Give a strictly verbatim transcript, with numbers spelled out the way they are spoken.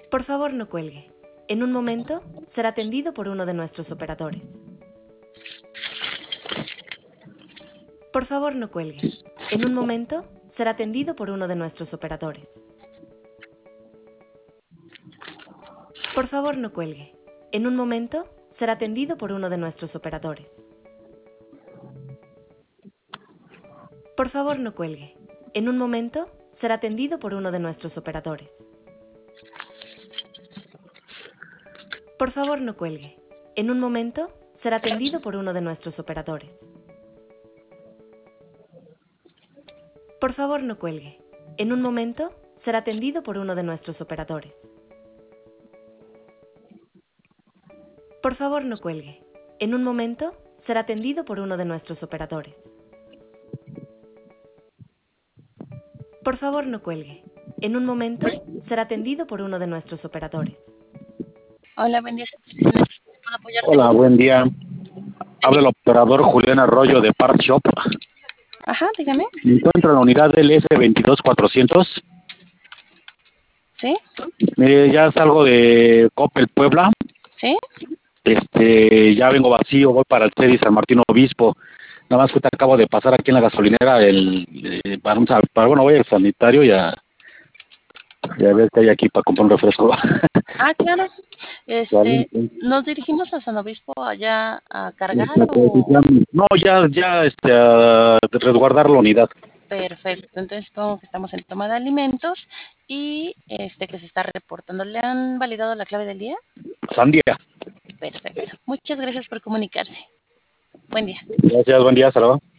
Por favor, no cuelgue. En un momento, será atendido por uno de nuestros operadores. Por favor, no cuelgue. En un momento, será atendido por uno de nuestros operadores. Por favor, no cuelgue. En un momento, será atendido por uno de nuestros operadores. Por favor, no cuelgue. En un momento, será atendido por uno de nuestros operadores. Por favor, no cuelgue. En un momento, será atendido por uno de nuestros operadores. Por favor, no cuelgue. En un momento, será atendido por uno de nuestros operadores. Por favor, no cuelgue. En un momento, será atendido por uno de nuestros operadores. Por favor, no cuelgue. En un momento, será atendido por uno de nuestros operadores. Hola, buen día, servicio. ¿Puedo apoyarte? Hola, buen día. Habla el operador Julián Arroyo de Part Shop. Ajá, dígame. Me encuentro en la unidad del S veintidós cuatrocientos. ¿Sí? Mire, ya salgo de Coppel Puebla. ¿Sí? Este, ya vengo vacío, voy para el C E D I San Martín Obispo. Nada más que te acabo de pasar aquí en la gasolinera el, eh, para un sal- para, bueno, voy al sanitario y a, y a ver qué hay aquí para comprar un refresco. Ah, claro. ¿Vale? Este, ¿nos dirigimos a San Obispo allá a cargar o...? No, ya, ya, este, a resguardar la unidad. Perfecto, entonces supongo que estamos en toma de alimentos y este que se está reportando. ¿Le han validado la clave del día? Sandía. Perfecto. Muchas gracias por comunicarse. Buen día. Gracias, buen día, hasta luego.